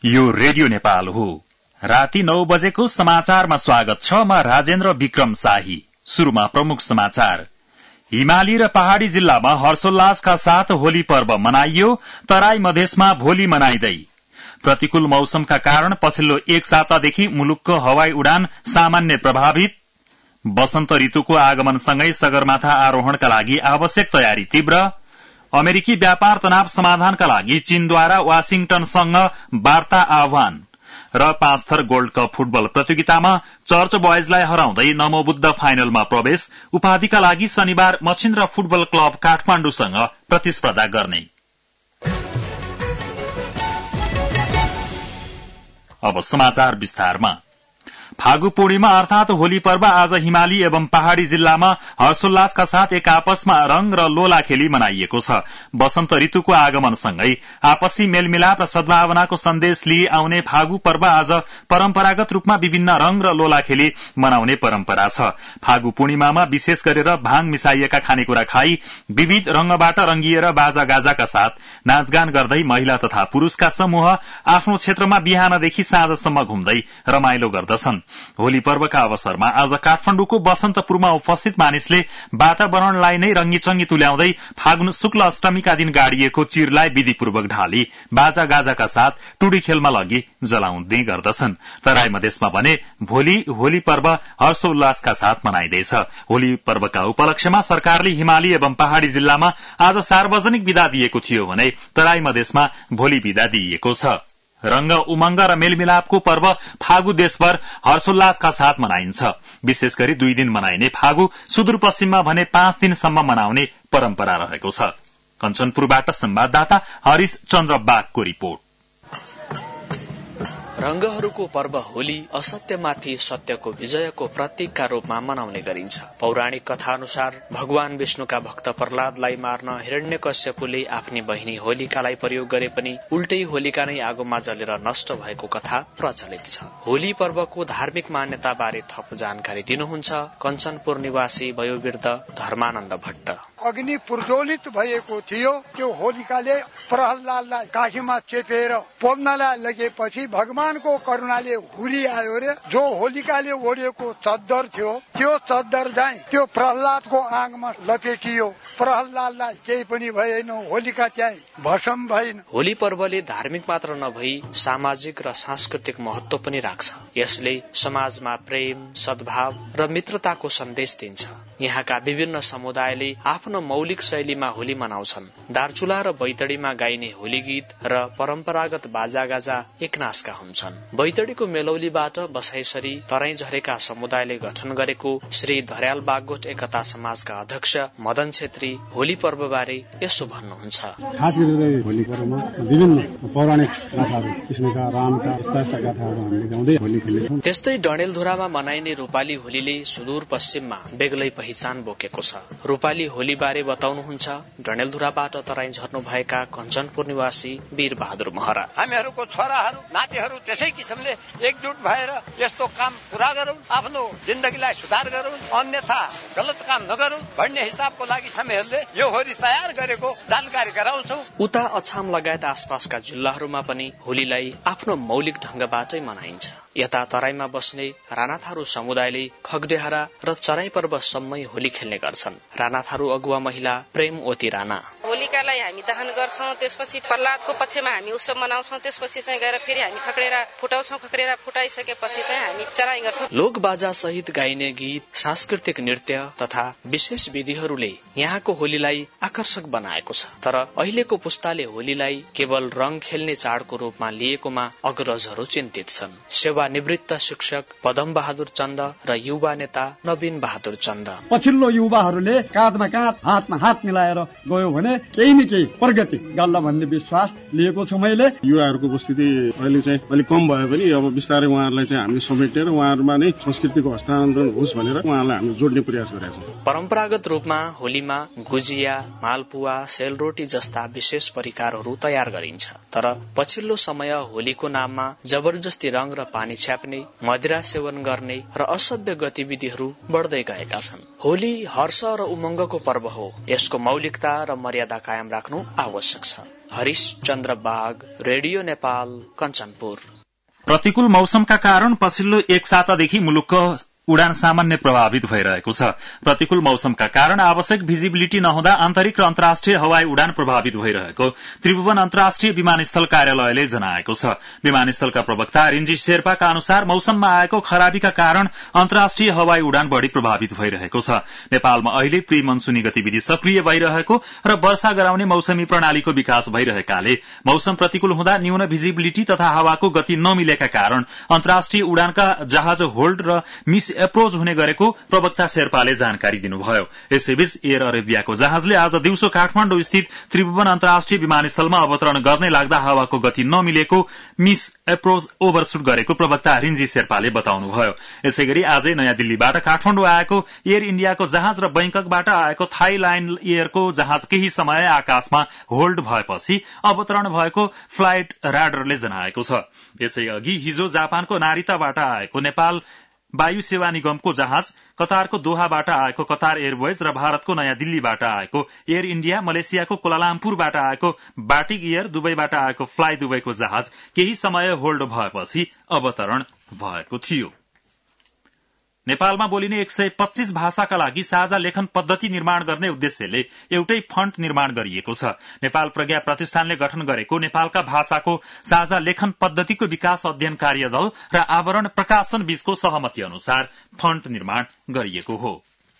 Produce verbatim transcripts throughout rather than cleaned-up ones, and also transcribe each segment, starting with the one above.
यो रेडियो नेपाल हो। राति नौ बजेको समाचारमा स्वागत छ। म राजेन्द्र विक्रम शाही। शुरूमा प्रमुख समाचार। हिमाली र पहाड़ी जिल्लामा हर्षोल्लासका साथ होली पर्व मनाइयो। तराई मधेसमा भोलि मनाइदै। प्रतिकूल मौसमका कारण पछिल्लो एक सातादेखि मुलुकको हवाई उडान सामान्य प्रभावित। वसन्त ऋतुको आगमनसँगै सगरमाथा आरोहणका लागि आवश्यक तयारी तीव्र। अमेरिकी व्यापार तनाव समाधानका लागि चीनद्वारा वाशिंगटनसँग वार्ता आह्वान। र Panchthar gold cup football प्रतियोगितामा चर्च बॉयजलाई हराउँदै नमोबुद्ध फाइनलमा प्रवेश। उपाधिका लागि शनिबार मछिन्द्र फुटबल क्लब काठमाण्डुसँग प्रतिस्पर्धा गर्ने। अब समाचार विस्तारमा। फागु पूर्णिमा अर्थात होली पर्व आज हिमाली एवं पहाड़ी जिल्लामा हर्षोल्लासका साथ एक आपसमा रंग र लोला खेली मनाइएको छ। वसन्त ऋतुको आगमनसँगै आपसी मेलमिलाप र सद्भावनाको सन्देश लिई आउने फागु पर्व आज परम्परागत रूपमा विभिन्न रंग र लोला खेली मनाउने परम्परा छ। फागु पूर्णिमामा विशेष गरेर भाङ मिसाइएका खानेकुरा खाई विविध रंगबाट रंगिएर बाजा गाजाका साथ नाचगान गर्दै महिला तथा पुरूषका समूह आफ्नो क्षेत्रमा बिहानदेखि साँझसम्म घुम्दै रमाइलो गर्दछन्। होली पर्वका अवसरमा आज काठमाण्डुको बसन्तपुरमा उपस्थित मानिसले वातावरणलाई नै रंगीचंगी तुल्याउँदै फागुन शुक्ल अष्टमीका दिन गाडिएको चिरलाई विधिपूर्वक ढाली बाजा गाजाका साथ टुडी खेलमा लगी जलाउँदै गर्दछन्। तराई मधेसमा भने भोलि होली पर्व हर्षोल्लासका साथ मनाइँदैछ। होली पर्वका उपलक्ष्यमा सरकारले हिमाली एवं पहाड़ी जिल्लामा आज सार्वजनिक विदा दिएको थियो भने तराई मधेसमा भोलि विदा दिइएको छ। रंग उमंग र मेलमिलापको पर्व फागु देशभर हर्षोल्लासका साथ मनाइन्छ। विशेष गरी दुई दिन मनाइने फागु सुदूरपश्चिममा भने पाँच दिनसम्म मनाउने परम्परा रहेको छ। कञ्चनपुरबाट संवाददाता हरिश चन्द्र बागको रिपोर्ट। रंगहरूको पर्व होली असत्यमाथि सत्यको विजयको प्रतीकका रूपमा मनाउने गरिन्छ। पौराणिक कथा अनुसार भगवान विष्णुका भक्त प्रहलादलाई मार्न हिरण्यकश्यपुले आफ्नी बहिनी होलिकालाई प्रयोग गरे पनि उल्टै होलिका नै आगोमा जलेर नष्ट भएको कथा प्रचलित छ। होली पर्वको धार्मिक मान्यता बारे थप जानकारी दिनुहुन्छ कञ्चनपुर निवासी वयोवृद्ध धर्मानन्द भट्ट। अग्नि प्रज्वलित भएको थियो। त्यो होलिकाले प्रहलादलाई काखीमा चेपेर पोल्नलाई लगेपछि भगवानको करुणाले हुरी आयो रे। जो होलिकाले ओढेको चद्दर थियो त्यो चद्दर चाहिँ त्यो प्रहलादको आँगमा लपेटियो। प्रहलादलाई केही पनि भएन। होलिका चाहिँ भस्म भएन। होली पर्वले धार्मिक मात्र नभई सामाजिक र सांस्कृतिक महत्व पनि राख्छ। यसले समाजमा प्रेम, सद्भाव र मित्रताको सन्देश दिन्छ। यहाँका विभिन्न समुदायले आफ्नो मौलिक शैलीमा होली मनाउँछन्। दार्चुला र बैतडीमा गाइने होली गीत र परम्परागत बाजागाजा एकनासका हुन्छन्। बैतडीको मेलौलीबाट बसाइसरी तराई झरेका समुदायले गठन गरेको श्री धर्याल बागगोठ एकता समाजका अध्यक्ष मदन छेत्री होली पर्व बारे यसो भन्नुहुन्छ। खास गरेर होली पर्वमा विभिन्न पौराणिक गाथाहरू कृष्णका, रामका यस्ता यस्ता गाथाहरू हामीले गाउँदै होली खेल्छौँ। त्यस्तै डडेलधुरामा मनाइने रूपाली होलीले सुदूर पश्चिममा बेग्लै पहिचान बोकेको छ। रूपाली होली बारे बताउनुहुन्छ डडेलधुराबाट तराई झर्नु भएका कञ्चनपुर निवासी वीर बहादुर महरा। हामीहरूको छोराहरू नातिहरू त्यसै किसिमले एकजुट भएर यस्तो काम पूरा गरौँ, आफ्नो जिन्दगीलाई सुधार गरौँ, अन्यथा गलत काम नगरौँ भन्ने हिसाबको लागि हामीहरूले यो होली तयार गरेको जानकारी गराउँछौँ। उता अछाम लगायत आसपासका जिल्लाहरूमा पनि होलीलाई आफ्नो मौलिक ढंगबाटै मनाइन्छ। यता तराईमा बस्ने राणाथारू समुदायले खगडेहरा र चराई पर्वसम्मै होली खेल्ने गर्छन्। राणाथारू अगुवा महिला प्रेम ओती राणा। होलिकालाई हामी दहन गर्छौं, त्यसपछि प्रहलादको पक्षमा हामी उत्सव मनाउँछौं, त्यसपछि चाहिँ गएर फेरि हामी खक्रेरा फुटाउँछौं, खक्रेरा फुटाइसकेपछि चाहिँ हामी चराई गर्छौं। लोक बाजा सहित गाइने गीत, सांस्कृतिक नृत्य तथा विशेष विधिहरूले यहाँको होलीलाई आकर्षक बनाएको छ। तर अहिलेको पुस्ताले होलीलाई केवल रंग खेल्ने चाडको रूपमा लिएकोमा अग्रजहरू चिन्तित छन्। सेवा निवृत्त शिक्षक पदम बहादुर चन्द र युवा नेता नवीन बहादुर चन्द। पछिल्लो युवाहरूले काँधमा काँध हातमा हात मिलाएर गयो भने केही न केही प्रगति गर्ला भन्ने विश्वास लिएको छु मैले। युवाहरूको उपस्थिति अहिले चाहिँ अलिक कम भए पनि अब बिस्तारै उहाँहरूलाई चाहिँ हामीले समेटेर उहाँहरूमा नै संस्कृतिको हस्तान्तरण होस् भनेर उहाँलाई हामीले जोड्ने प्रयास गरेका छौँ। परम्परागत रूपमा होलीमा गुजिया, मालपुवा, सेलरोटी जस्ता विशेष परिकारहरू तयार गरिन्छ। तर पछिल्लो समय होलीको नाममा जबरजस्ती रंग र पानी पानी छ्याप्ने, मदिरा सेवन गर्ने र असभ्य गतिविधिहरू बढ्दै गएका छन्। होली हर्ष र उमंगको पर्व हो। यसको मौलिकता र मर्यादा कायम राख्नु आवश्यक छ। हरिश चन्द्र बाग, रेडियो नेपाल, कञ्चनपुर। प्रतिकूल मौसमका कारण पछिल्लो एक सातादेखि मुलुकको उडान सामान्य प्रभावित भइरहेको छ। प्रतिकूल मौसमका कारण आवश्यक भिजिबिलिटी नहुँदा आन्तरिक र अन्तर्राष्ट्रिय हवाई उडान प्रभावित भइरहेको त्रिभुवन अन्तर्राष्ट्रिय विमानस्थल कार्यालयले जनाएको छ। विमानस्थलका प्रवक्ता रिन्जी शेर्पाका अनुसार मौसममा आएको खराबीका कारण अन्तर्राष्ट्रिय हवाई उडान बढ़ी प्रभावित भइरहेको छ। नेपालमा अहिले प्री मनसुनी गतिविधि सक्रिय भइरहेको र वर्षा गराउने मौसमी प्रणालीको विकास भइरहेकाले मौसम प्रतिकूल हुँदा न्यून भिजिबिलिटी तथा हावाको गति नमिलेका कारण अन्तर्राष्ट्रिय उडानका जहाज होल्ड र मिस एप्रोच हुने गरेको प्रवक्ता शेर्पाले जानकारी दिनुभयो। यसैबीच एयर अरेबियाको जहाजले आज दिउँसो काठमाडौँ स्थित त्रिभुवन अन्तर्राष्ट्रिय विमानस्थलमा अवतरण गर्दै लाग्दा हावाको गति नमिलेको मिस एप्रोच ओभरशुट गरेको प्रवक्ता रिन्जी शेर्पाले बताउनुभयो। यसैगरी आजै नयाँ दिल्लीबाट काठमाडौँ आएको एयर इण्डियाको जहाज र बैंककबाट आएको थाई लाइन एयरको जहाज केही समय आकाशमा होल्ड भएपछि अवतरण भएको फ्लाइट राडरले जनाएको छ। यसै अघि हिजो जापानको नारिताबाट आएको नेपाल वायु सेवा निगमको जहाज, कतारको दोहाबाट आएको कतार एयरवेज र भारतको नयाँ दिल्लीबाट आएको एयर इण्डिया, मलेसियाको कोलालामपुरबाट आएको बाटिक एयर, दुबईबाट आएको फ्लाइ दुबईको जहाज केही समय होल्ड भएपछि अवतरण भएको थियो। नेपालमा बोलिने एक सय पच्चीस भाषाका लागि साझा लेखन पद्धति निर्माण गर्ने उद्देश्यले एउटै फन्ट निर्माण गरिएको छ। नेपाल प्रज्ञा प्रतिष्ठानले गठन गरेको नेपालका भाषाको साझा लेखन पद्धतिको विकास अध्ययन कार्यदल र आवरण प्रकाशन बीचको सहमति अनुसार फन्ट निर्माण गरिएको हो।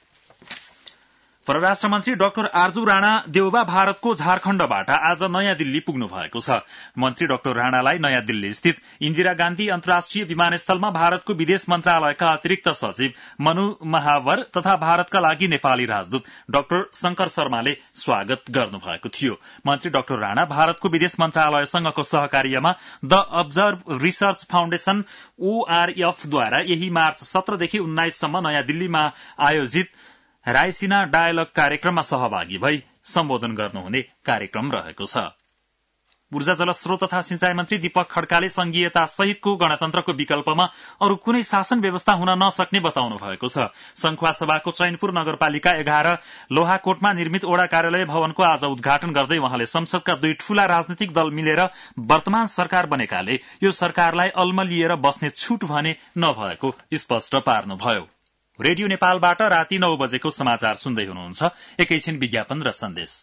परराष्ट्र मन्त्री डाक्टर आर्जु राणा देउबा भारतको झारखण्डबाट आज नयाँ दिल्ली पुग्नु भएको छ। मन्त्री डाक्टर राणालाई नयाँ दिल्ली स्थित इन्दिरा गान्धी अन्तर्राष्ट्रिय विमानस्थलमा भारतको विदेश मन्त्रालयका अतिरिक्त सचिव मनु महावर तथा भारतका लागि नेपाली राजदूत डाक्टर शंकर शर्माले स्वागत गर्नुभएको थियो। मन्त्री डाक्टर राणा भारतको विदेश मन्त्रालयसँगको सहकार्यमा द अब्जर्भ रिसर्च फाउण्डेशन ओआरएफद्वारा यही मार्च सत्रदेखि उन्नाइससम्म नयाँ दिल्लीमा आयोजित रायसिना डायलग कार्यक्रममा सहभागी भई सम्बोधन गर्नुहुने कार्यक्रम रहेको छ। ऊर्जा जलस्रोत तथा सिंचाई मन्त्री दीपक खड्काले संघीयता सहितको गणतन्त्रको विकल्पमा अरू कुनै शासन व्यवस्था हुन नसक्ने बताउनु भएको छ। संखुवा सभाको चैनपुर नगरपालिका एघार लोहाकोटमा निर्मित ओडा कार्यालय भवनको आज उद्घाटन गर्दै उहाँले संसदका दुई ठूला राजनीतिक दल मिलेर वर्तमान सरकार बनेकाले यो सरकारलाई अल्मलिएर बस्ने छूट भने नभएको स्पष्ट पार्नुभयो। रेडियो नेपालबाट राति नौ बजेको समाचार सुन्दै हुनुहुन्छ। एकैछिन विज्ञापन र सन्देश।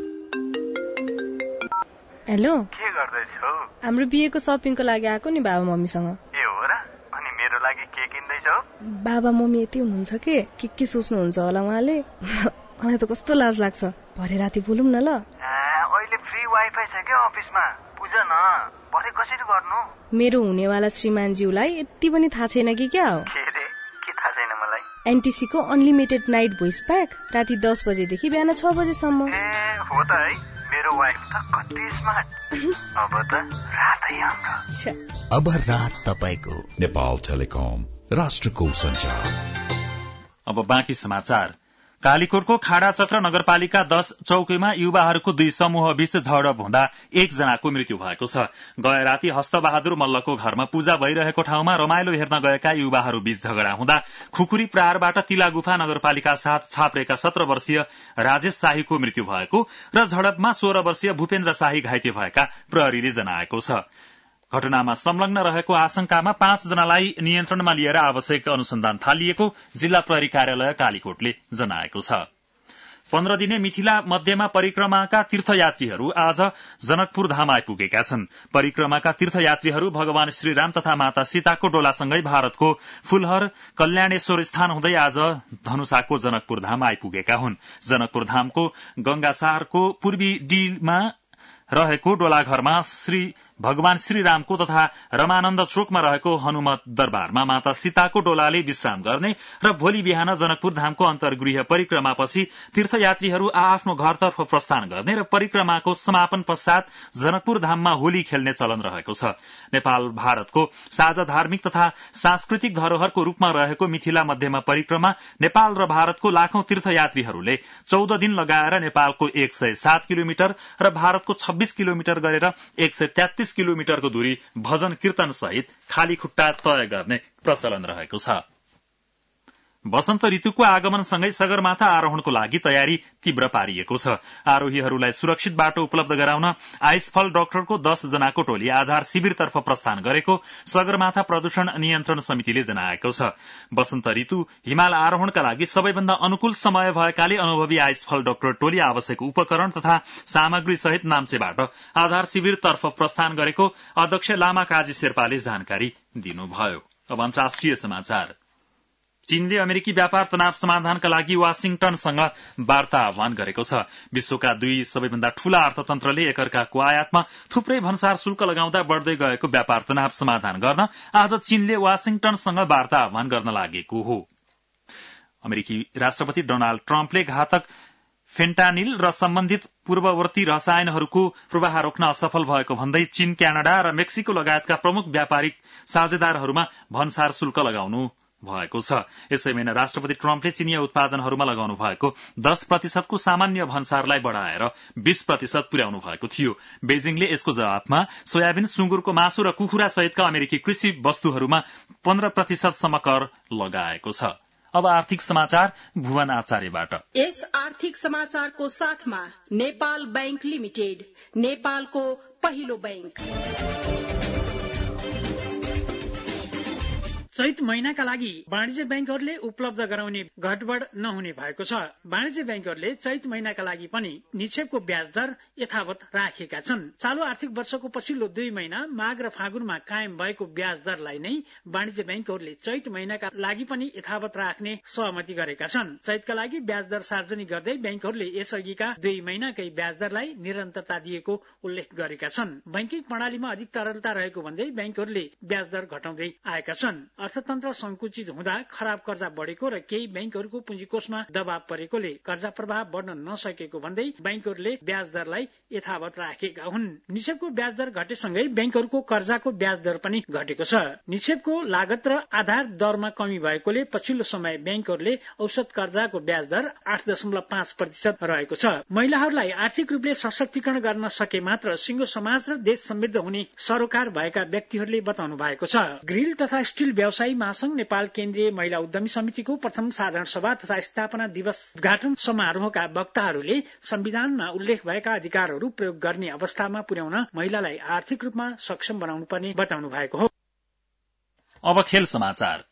हेलो, के गर्दैछौ? हाम्रो बिहेको सपिङको लागि आएको नि बाबा मम्मीसँग। ए हो र? अनि मेरो लागि के किन्दैछौ? बाबा मम्मी यति हुनुहुन्छ के के के सोच्नुहुन्छ होला उहाँले। मलाई त कस्तो लाज लाग्छ। भरे राति बोलौँ न ल। अहिले फ्री वाइफाई छ के अफिसमा? बुझ न, भरे कसरी गर्नु? मेरो हुनेवाला श्रीमानज्यूलाई यति पनि थाहा छैन कि क्या हो? एनटीसी को अनलिमिटेड नाइट भोइस प्याक राति दस बजेदेखि बिहान छ बजेसम्म। ए हो त है, मेरो वाइफ त कति स्मार्ट। अब त रातै हाम्रो। अब रात तपाईको। नेपाल टेलिकम, राष्ट्रको सञ्चार। अब बाँकी समाचार। कालीकोटको खाडा चक्र नगरपालिका दश चौकीमा युवाहरूको दुई समूह बीच झडप हुँदा एकजनाको मृत्यु भएको छ। गए राति हस्तबहादुर मल्लको घरमा पूजा भइरहेको ठाउँमा रमाइलो हेर्न गएका युवाहरू बीच झगडा हुँदा खुकुरी प्रहारबाट तिलागुफा नगरपालिका साथ छाप्रेका सत्र वर्षीय राजेश शाहीको मृत्यु भएको र झडपमा सोह्र वर्षीय भूपेन्द्र शाही घाइते भएका प्रहरीले जनाएको छ। घटनामा संलग्न रहेको आशंकामा पाँच जनालाई नियन्त्रणमा लिएर आवश्यक अनुसन्धान थालिएको जिल्ला प्रहरी कार्यालय कालीकोटले जनाएको छ। पन्ध्र दिने मिथिला मध्यमा परिक्रमाका तीर्थयात्रीहरू आज जनकपुर धाम आइपुगेका छन्। परिक्रमाका तीर्थयात्रीहरू भगवान श्रीराम तथा माता सीताको डोलासँगै भारतको फुलहर कल्याणेश्वर स्थान हुँदै आज धनुषाको जनकपुर धाम आइपुगेका हुन्। जनकपुर धामको गंगासारको पूर्वी डीलमा रहेको डोलाघरमा श्री भगवान श्रीरामको तथा रमानन्द चोकमा रहेको हनुमत दरबारमा माता सीताको डोलाले विश्राम गर्ने र भोलि बिहान जनकपुर धामको अन्तर्गृह परिक्रमापछि तीर्थयात्रीहरू आआफ्नो घरतर्फ प्रस्थान गर्ने र परिक्रमाको समापन पश्चात जनकपुर धाममा होली खेल्ने चलन रहेको छ। नेपाल भारतको साझा धार्मिक तथा सांस्कृतिक धरोहरको रूपमा रहेको मिथिला मध्यमा परिक्रमा नेपाल र भारतको लाखौं तीर्थयात्रीहरूले चौध दिन लगाएर नेपालको एक सय सात किलोमिटर र भारतको छब्बीस किलोमिटर गरेर एक सय तेत्तीस किलोमिटरको दूरी भजन कीर्तन सहित खाली खुट्टा तय गर्ने प्रचलन रहेको छ। वसन्त ऋतुको आगमनसँगै सगरमाथा आरोहणको लागि तयारी तीव्र पारिएको छ। आरोहीहरूलाई सुरक्षित बाटो उपलब्ध गराउन आइसफल डाक्टरको दस जनाको टोली आधार शिविरतर्फ प्रस्थान गरेको सगरमाथा प्रदूषण नियन्त्रण समितिले जनाएको छ। वसन्त ऋतु हिमाल आरोहणका लागि सबैभन्दा अनुकूल समय भएकाले अनुभवी आइसफल डाक्टर टोली आवश्यक उपकरण तथा सामग्री सहित नाम्चेबाट आधार शिविरतर्फ प्रस्थान गरेको अध्यक्ष लामा काजी शेर्पाले जानकारी दिनुभयो। अब अन्तर्राष्ट्रिय समाचार। चीनले अमेरिकी व्यापार तनाव समाधानका लागि वाशिंगटनसँग वार्ता आह्वान गरेको छ। विश्वका दुई सबैभन्दा ठूला अर्थतन्त्रले एकअर्काको आयातमा थुप्रै भन्सार शुल्क लगाउँदा बढ़दै गएको व्यापार तनाव समाधान गर्न आज चीनले वाशिंगटनसँग वार्ता आह्वान गर्न लागेको हो। अमेरिकी राष्ट्रपति डोनाल्ड ट्रम्पले घातक फेन्टानिल र सम्बन्धित पूर्ववर्ती रसायनहरूको प्रवाह रोक्न असफल भएको भन्दै चीन, क्यानाडा र मेक्सिको लगायतका प्रमुख व्यापारिक साझेदारहरूमा भन्सार शुल्क लगाउनु भएको छ। यसै महिना राष्ट्रपति ट्रम्पले चिनिया उत्पादनहरूमा लगाउनु भएको दस प्रतिशतको सामान्य भन्सारलाई बढ़ाएर बीस प्रतिशत पुर्याउनु भएको थियो। बेजिङले यसको जवाफमा सोयाबिन, सुँगुरको मासु र कुखुरा सहितका अमेरिकी कृषि वस्तुहरूमा पन्ध्र प्रतिशतसम्म कर लगाएको छ। अब आर्थिक समाचार भुवन आचार्यबाट। यस आर्थिक समाचारको साथमा नेपाल बैंक लिमिटेड, नेपालको पहिलो बैंक। चैत महिनाका लागि वाणिज्य बैंकहरूले उपलब्ध गराउने घटबढ़ नहुने भएको छ। वाणिज्य बैंकहरूले चैत महिनाका लागि पनि निक्षेपको ब्याज दर यथावत राखेका छन्। चालू आर्थिक वर्षको पछिल्लो दुई महिना माघ र फागुनमा कायम भएको ब्याज दरलाई नै वाणिज्य बैंकहरूले चैत महिनाका लागि पनि यथावत राख्ने सहमति गरेका छन्। चैतका लागि ब्याज दर सार्वजनिक गर्दै बैंकहरूले यसअघिका दुई महिनाकै ब्याज दरलाई निरन्तरता दिएको उल्लेख गरेका छन्। बैंकिङ प्रणालीमा अधिक तरलता रहेको भन्दै बैंकहरूले ब्याज दर घटाउँदै आएका छन्। अर्थतन्त्र संकुचित हुँदा खराब कर्जा बढ़ेको र केही बैंकहरूको पुँजीकोषमा दबाव परेकोले कर्जा प्रवाह बढ़न नसकेको भन्दै बैंकहरूले ब्याज दरलाई यथावत राखेका हुन्। निक्षेपको ब्याज दर घटेसँगै बैंकहरूको कर्जाको ब्याज दर पनि घटेको छ। निक्षेपको लागत र आधार दरमा कमी भएकोले पछिल्लो समय बैंकहरूले औसत कर्जाको ब्याज दर आठ दशमलव पाँच प्रतिशत रहेको छ। महिलाहरूलाई आर्थिक रूपले सशक्तिकरण गर्न सके मात्र सिंगो समाज र देश समृद्ध हुने सरोकार भएका व्यक्तिहरूले बताउनु भएको छ। ग्रिल तथा स्टिल व्यवसायी महासंघ नेपाल केन्द्रीय महिला उद्यमी समितिको प्रथम साधारण सभा तथा स्थापना दिवस उद्घाटन समारोहका वक्ताहरूले संविधानमा उल्लेख भएका अधिकारहरू प्रयोग गर्ने अवस्थामा पुर्याउन महिलालाई आर्थिक रूपमा सक्षम बनाउनु पर्ने बताउनु भएको हो। अब खेल समाचार।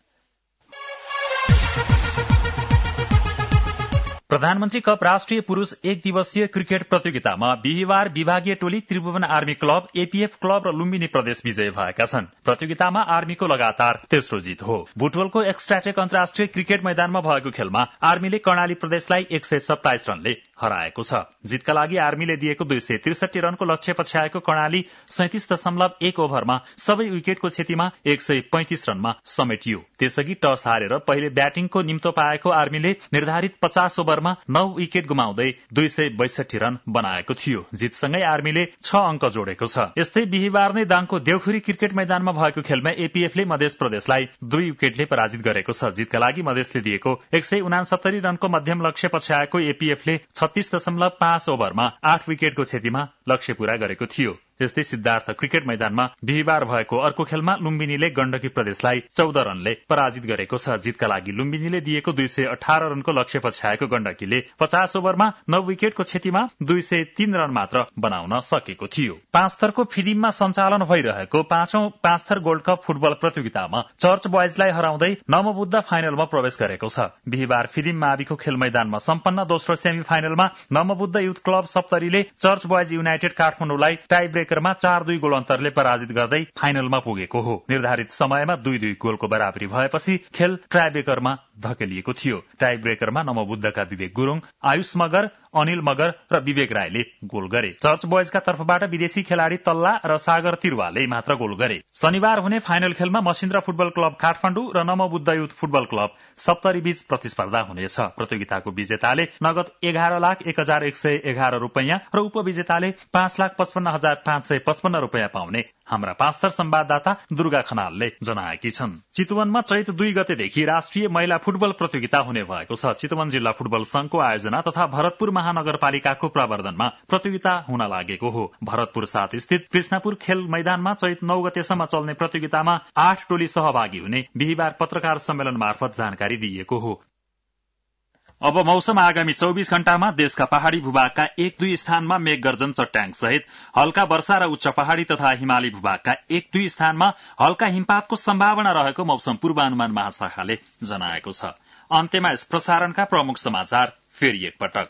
प्रधानमन्त्री कप राष्ट्रिय पुरूष एक दिवसीय क्रिकेट प्रतियोगितामा बिहिबार विभागीय टोली Tribhuvan army club, APF club र लुम्बिनी प्रदेश विजयी भएका छन्। प्रतियोगितामा आर्मीको लगातार तेस्रो जित हो। बुटवलको एक्स्ट्राटेक अन्तर्राष्ट्रिय क्रिकेट मैदानमा भएको खेलमा आर्मीले कर्णाली प्रदेशलाई एक सय सत्ताइस रनले हराएको छ। जितका लागि आर्मीले दिएको दुई सय त्रिसठी रनको लक्ष्य पछ्याएको कर्णाली सैतिस दशमलव एक ओभरमा सबै विकेटको क्षतिमा एक सय पैंतिस रनमा समेटियो। त्यसअघि टस हारेर पहिले ब्याटिङको निम्तो पाएको आर्मीले निर्धारित पचास ओभर नौ विकेट गुमाउँदै दुई सय बैसठी रन बनाएको थियो। जितसँगै आर्मीले छ अंक जोडेको छ। यस्तै बिहिबार नै दाङको देउखुरी क्रिकेट मैदानमा भएको खेलमा एपीएफले मध्य प्रदेशलाई दुई विकेटले पराजित गरेको छ। जितका लागि मधेसले दिएको एक सय उनासत्तरी रनको मध्यम लक्ष्य पछ्याएको एपीएफले छत्तीस दशमलव पाँच ओभरमा आठ विकेटको क्षतिमा लक्ष्य पूरा गरेको थियो। यस्तै सिद्धार्थ क्रिकेट मैदानमा बिहिबार भएको अर्को खेलमा लुम्बिनीले गण्डकी प्रदेशलाई चौध रनले पराजित गरेको छ। जितका लागि लुम्बिनीले दिएको दुई सय अठार रनको लक्ष्य पछ्याएको गण्डकीले पचास ओभरमा नौ विकेटको क्षतिमा दुई सय तीन रन मात्र बनाउन सकेको थियो। पाँचथरको फिदिममा सञ्चालन भइरहेको पाँचौं पाँचथर गोल्ड कप फुटबल प्रतियोगितामा चर्च बोयजलाई हराउँदै नमबुद्ध फाइनलमा प्रवेश गरेको छ। बिहिबार फिदिम माविको खेल मैदानमा सम्पन्न दोस्रो सेमी फाइनलमा नमबुद्ध युथ क्लब सप्तरीले चर्च बोयज युनाइटेड काठमाडौँलाई टाई ब्रेकरमा चार दुई गोल अन्तरले पराजित गर्दै फाइनलमा पुगेको हो। निर्धारित समयमा दुई दुई गोलको बराबरी भएपछि खेल टाई ब्रेकरमा धकेलिएको थियो। टाई ब्रेकरमा नमबुद्धका विवेक गुरुङ, आयुष मगर, अनिल मगर र विवेक राईले गोल गरे। चर्च बोयजका तर्फबाट विदेशी खेलाड़ी तल्ला र सागर तिरवाले मात्र गोल गरे। शनिबार हुने फाइनल खेलमा मसिन्द्रा फुटबल क्लब काठमाडौँ र Namobuddha youth football club Saptari बीच प्रतिस्पर्धा हुनेछ। प्रतियोगिताको विजेताले नगद एघार लाख एक हजार एक सय एघार रूपियाँ र उपविजेताले पाँच लाख पचपन्न हजार पाँच सय पचपन्न रूपियाँ पाउने हाम्रा पाँचथर संवाददाता दुर्गा खनालले जनाएकी छन्। चितवनमा चैत दुई गतेदेखि राष्ट्रिय महिला फुटबल प्रतियोगिता हुने भएको छ। चितवन जिल्ला फुटबल संघको आयोजना तथा भरतपुर महानगरपालिकाको प्रवर्धनमा प्रतियोगिता हुन लागेको हो। भरतपुर सात स्थित कृष्णपुर खेल मैदानमा चैत नौ गतेसम्म चल्ने प्रतियोगितामा आठ टोली सहभागी हुने बिहिबार पत्रकार सम्मेलन मार्फत जानकारी दिइएको हो। अब मौसम। आगामी चौबीस घण्टामा देशका पहाड़ी भूभागका एक दुई स्थानमा मेघगर्जन चट्याङ सहित हल्का वर्षा र उच्च पहाड़ी तथा हिमाली भूभागका एक दुई स्थानमा हल्का हिमपातको सम्भावना रहेको मौसम पूर्वानुमान महाशाखाले जनाएको छ। अन्त्यमा यस प्रसारणका प्रमुख समाचार फेरि एकपटक।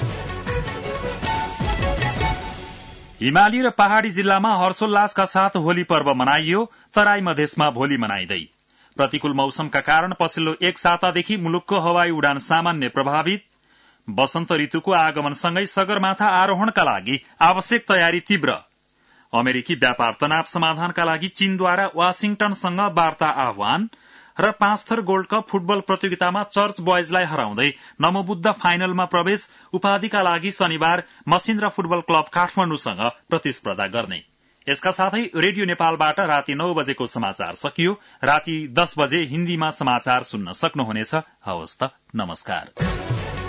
हिमाली र पहाड़ी जिल्लामा हर्षोल्लासका साथ होली पर्व मनाइयो। तराई मधेसमा भोलि मनाइँदै। प्रतिकूल मौसमका कारण पछिल्लो एक सातादेखि मुलुकको हवाई उडान सामान्य प्रभावित। वसन्त ऋतुको आगमनसँगै सगरमाथा आरोहणका लागि आवश्यक तयारी तीव्र। अमेरिकी व्यापार तनाव समाधानका लागि चीनद्वारा वाशिंगटनसँग वार्ता आह्वान। र पाँचथर गोल्ड कप फुटबल प्रतियोगितामा चर्च बॉयजलाई हराउँदै नमोबुद्ध फाइनलमा प्रवेश। उपाधिका लागि शनिबार मसिन्द्रा फुटबल क्लब काठमाडौँसँग प्रतिस्पर्धा गर्ने। यसका साथै रेडियो नेपालबाट राति नौ बजेको समाचार सकियो। राति दस बजे हिन्दीमा समाचार सुन्न सक्नुहुनेछ। हवस् त, नमस्कार।